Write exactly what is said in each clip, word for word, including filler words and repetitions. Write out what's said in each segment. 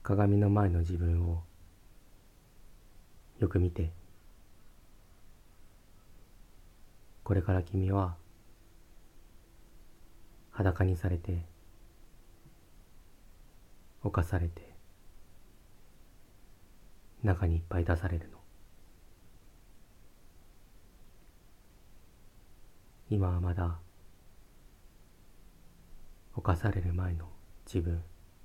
鏡の前の自分をよく見て、これから君は裸にされて、侵されて、中にいっぱい出されるの。今はまだ侵される前の自分、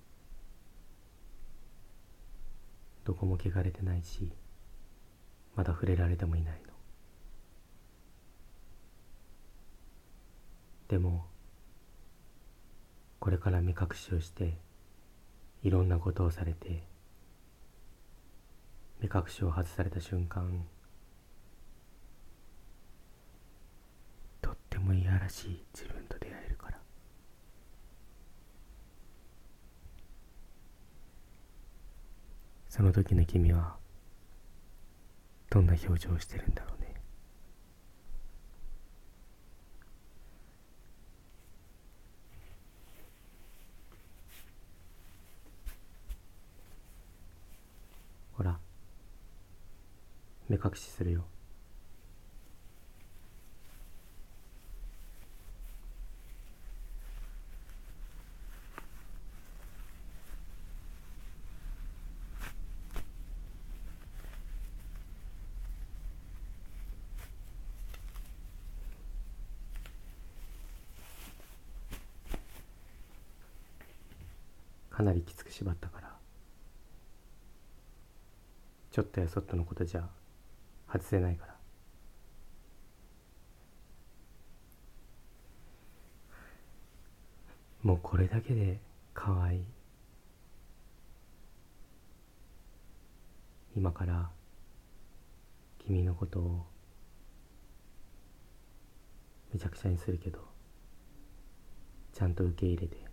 どこも汚れてないし、まだ触れられてもいないの。でもこれから目隠しをしていろんなことをされて、目隠しを外された瞬間、とってもいやらしい自分と出会えるから。その時の君はどんな表情をしてるんだろうね。ほら、目隠しするよ。かなりきつく縛ったから、ちょっとやそっとのことじゃ外せないから。もうこれだけで可愛い。今から君のことをめちゃくちゃにするけど、ちゃんと受け入れて、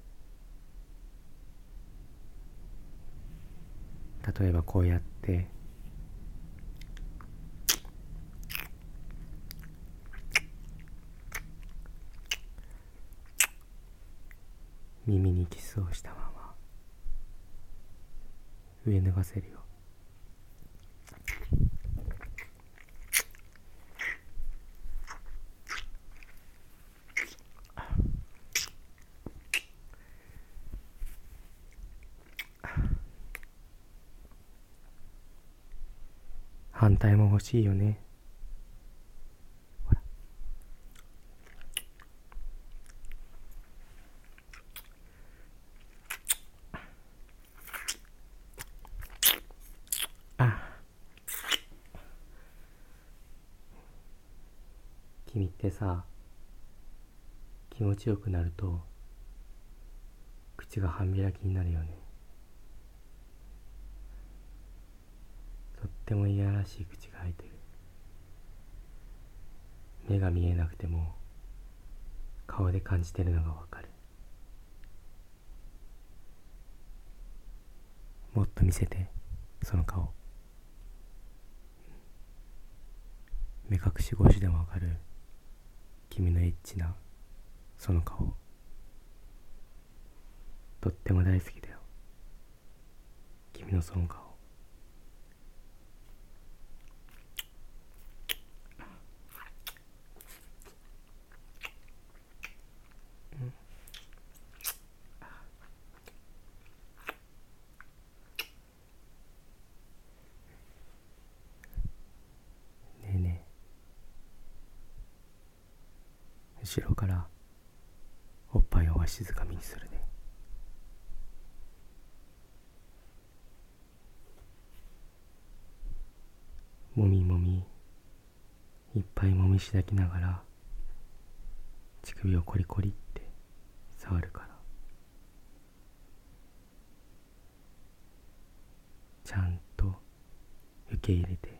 例えばこうやって耳にキスをしたまま上脱がせるよ。反対も欲しいよね。ほら。あ、君ってさ、気持ちよくなると口が半開きになるよね。とってもいやらしい口が開いてる。目が見えなくても顔で感じてるのがわかる。もっと見せて、その顔。目隠し越しでもわかる君のエッチなその顔。とっても大好きだよ、君のその顔。ねえねえ、後ろからおっぱいをわしづかみにするね。もみもみ、いっぱいもみしだきながら乳首をコリコリって触るから、ちゃんと受け入れて。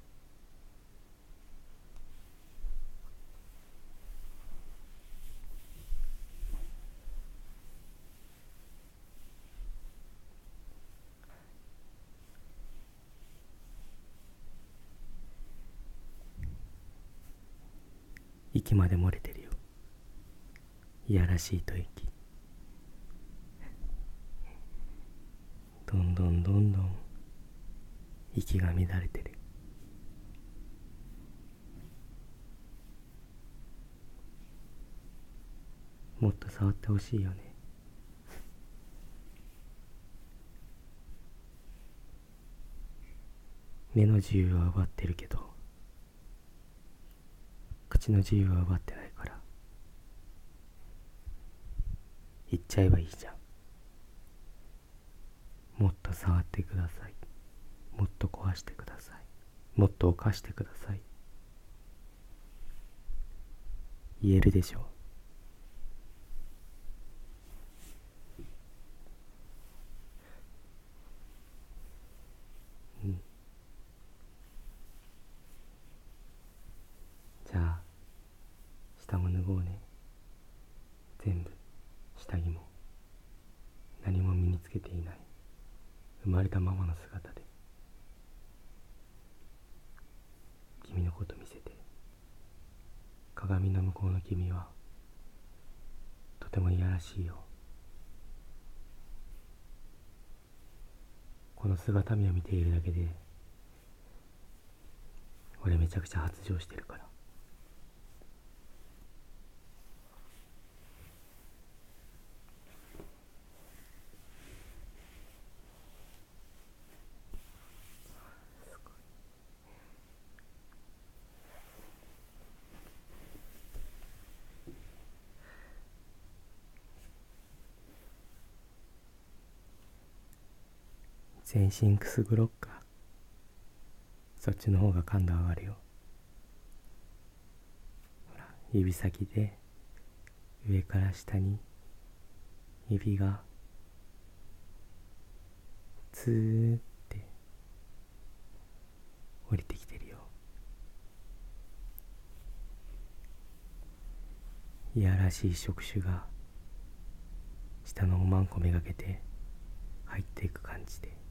息まで漏れてるよ、いやらしい吐息。 どんどんどんどん息が乱れてる。もっと触ってほしいよね。目の自由は奪ってるけど口の自由は奪ってないから、言っちゃえばいいじゃん。もっと触ってください、もっと壊してください、もっと犯してください、言えるでしょ。うん。じゃあ下も脱ごうね。全部、下着も何も身につけていない生まれたままの姿で君のこと見せて。鏡の向こうの君はとてもいやらしいよ。この姿見を見ているだけで俺めちゃくちゃ発情してるから。全身くすぐろっか。そっちの方が感度上がるよ。ほら、指先で上から下に指がツーって降りてきてるよ。いやらしい触手が下のおまんこめがけて入っていく感じで。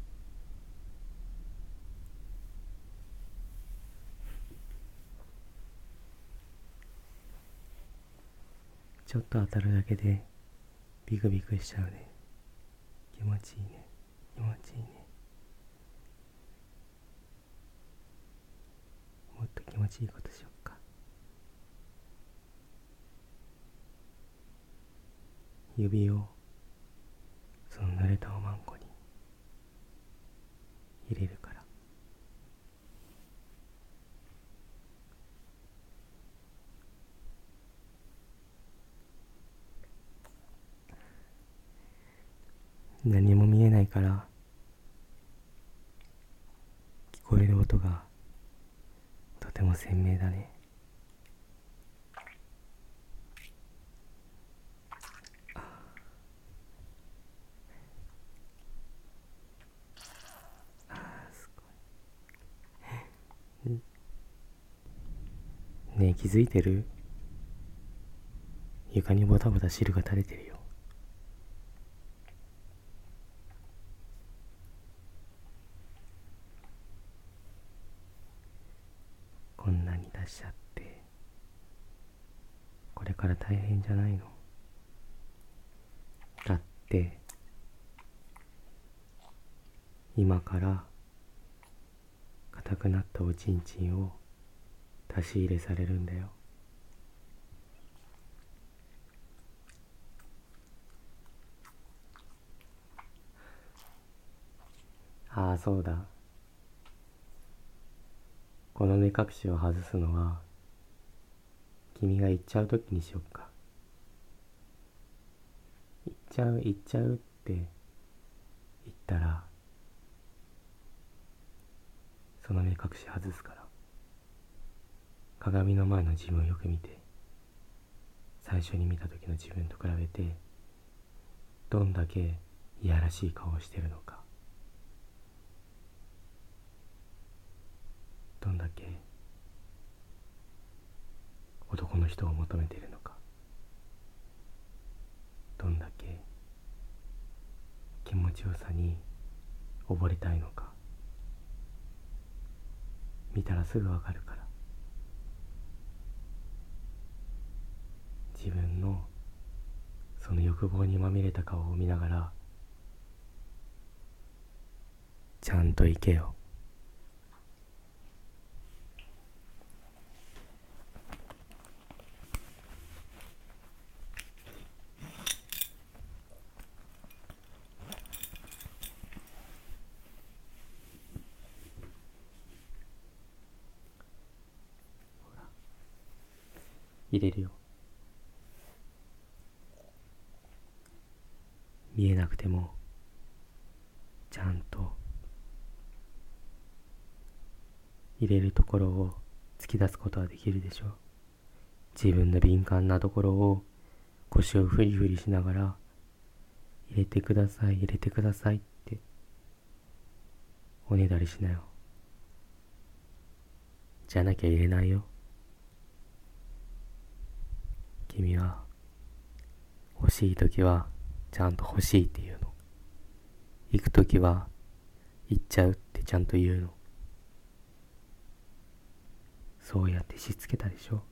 ちょっと当たるだけでビクビクしちゃうね。気持ちいいね、気持ちいいね。もっと気持ちいいことしよっか。指をその濡れたおまんこに入れるから。何も見えないから聞こえる音がとても鮮明だね。ねえ、気づいてる？床にボタボタ汁が垂れてるよ。こんなに出しちゃってこれから大変じゃないの？だって今から硬くなったおちんちんを出し入れされるんだよ。ああ、そうだ。この目隠しを外すのは君が行っちゃう時にしよっか。行っちゃう行っちゃうって言ったらその目隠し外すから。鏡の前の自分をよく見て、最初に見た時の自分と比べてどんだけいやらしい顔をしてるのか、どんだけ男の人を求めているのか、どんだけ気持ちよさに溺れたいのか、見たらすぐわかるから。自分のその欲望にまみれた顔を見ながらちゃんと行けよ。入れるよ。見えなくてもちゃんと入れるところを突き出すことはできるでしょう。自分の敏感なところを腰をフリフリしながら入れてください入れてくださいっておねだりしなよ。じゃなきゃ入れないよ。君は欲しいときはちゃんと欲しいって言うの。行くときは行っちゃうってちゃんと言うの。そうやってしつけたでしょ。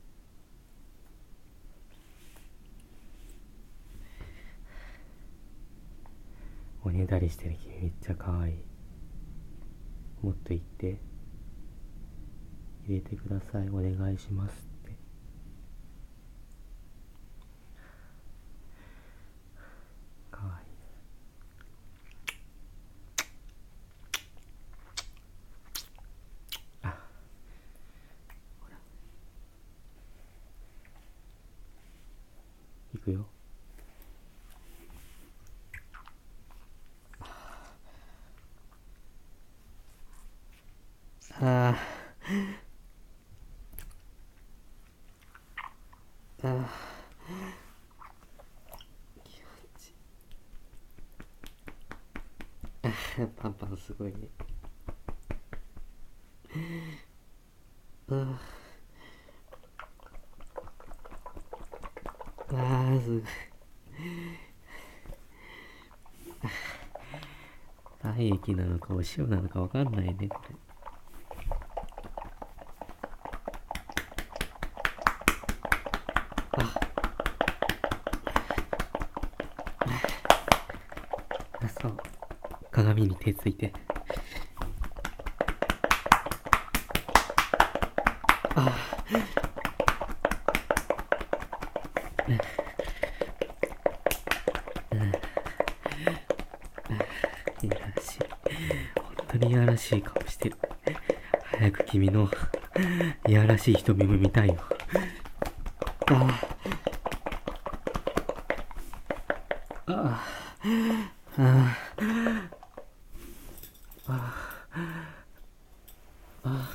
おねだりしてる君めっちゃ可愛い。もっと言って、入れてくださいお願いしますって。可愛い。あ、ほら行くよ。あああ気持ちいい。パンパンすごいね。あああすごい。体液なのかお塩なのかわかんないねこれ。あ、そう。鏡に手ついて。あいやらしい。本当にいやらしい顔してる。早く君のいやらしい瞳も見たいよ。ああああああ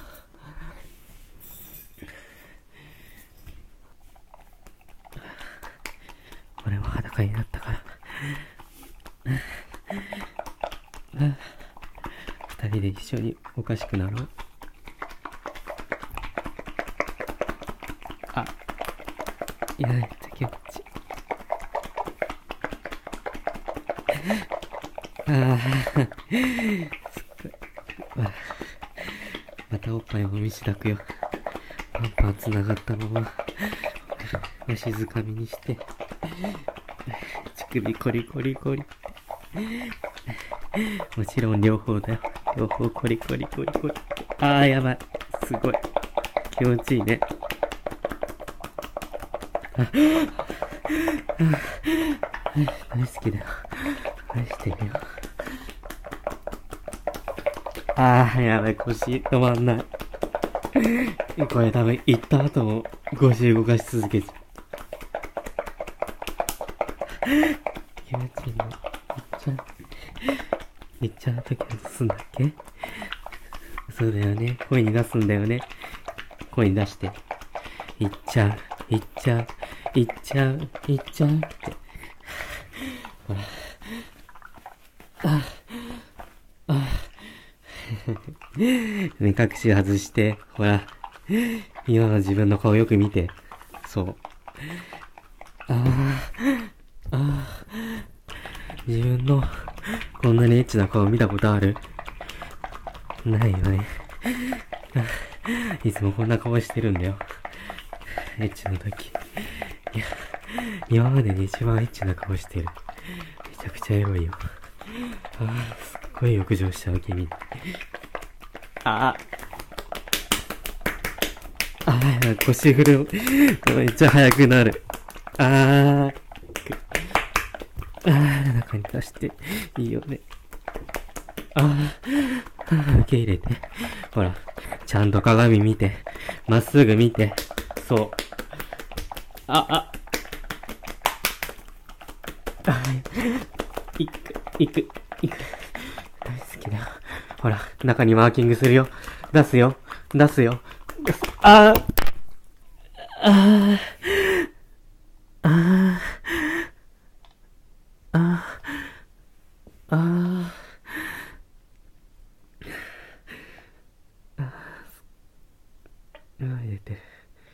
俺は裸になったから二人で一緒におかしくなろう。あ、いやめっちゃ気持ちいい。ああすっごい。またおっぱいもみしだくよ。パンパンつながったままわしづかみにして乳首コリコリコリ。もちろん両方だよ。両方コリコリコリコリ。あーやばい。すごい気持ちいいね。あ大好きだよ。愛してるよ。あーやばい。腰止まんない。これ多分行った後も腰動かし続けちゃう。気持ちいいね。めっちゃめっちゃあの時はどうすんだっけ。そうだよね。声に出すんだよね。声に出していっちゃういっちゃういっちゃういっちゃうってほらああ目隠し外してほら今の自分の顔よく見て。そうあああ自分のこんなにエッチな顔見たことある？ないよね。いつもこんな顔してるんだよ。エッチの時。いや、今までで一番エッチな顔してる。めちゃくちゃエロいよ。ああ、すっごい浴場しちゃう君。あああー腰振るめっちゃ速くなる。あーあー中に出していいよね。あー受け入れて、ほらちゃんと鏡見て、まっすぐ見て、そう、あああ行く行く行く、大好きだよ。ほら中にマーキングするよ。出すよ出すよ出す。あーあーあーあーあーあー入れてる。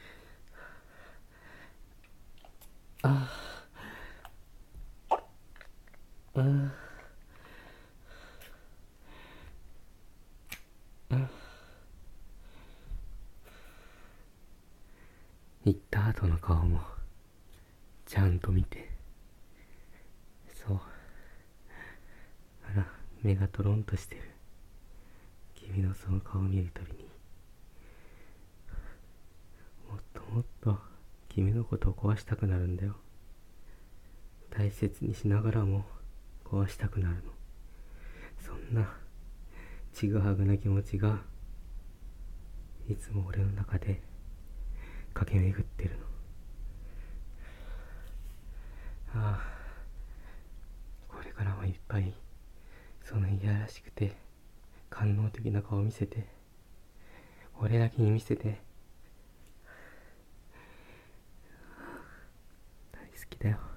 あーあー行った後の顔もちゃんと見て。そう、あら目がトロンとしてる。君のその顔を見るたびにもっともっと君のことを壊したくなるんだよ。大切にしながらも壊したくなるの。そんなちぐはぐな気持ちがいつも俺の中で駆け巡ってるの。ああ、これからもいっぱいそのいやらしくて官能的な顔を見せて、俺だけに見せて。大好きだよ。